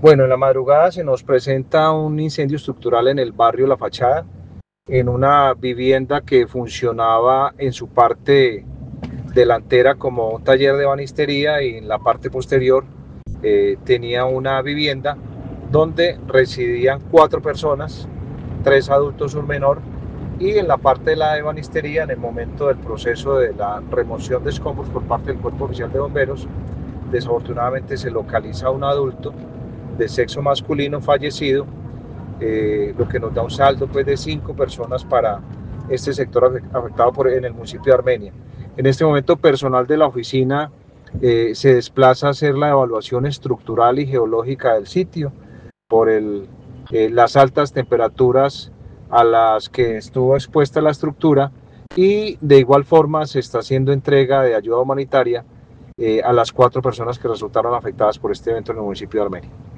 Bueno, en la madrugada se nos presenta un incendio estructural en el barrio La Fachada, en una vivienda que funcionaba en su parte delantera como un taller de ebanistería y en la parte posterior tenía una vivienda donde residían 4 personas, 3 adultos y un menor, y en la parte de la ebanistería, en el momento del proceso de la remoción de escombros por parte del Cuerpo Oficial de Bomberos, desafortunadamente se localiza un adulto de sexo masculino fallecido, lo que nos da un saldo pues, de 5 personas para este sector afectado en el municipio de Armenia. En este momento, personal de la oficina se desplaza a hacer la evaluación estructural y geológica del sitio por las altas temperaturas a las que estuvo expuesta la estructura, y de igual forma se está haciendo entrega de ayuda humanitaria a las 4 personas que resultaron afectadas por este evento en el municipio de Armenia.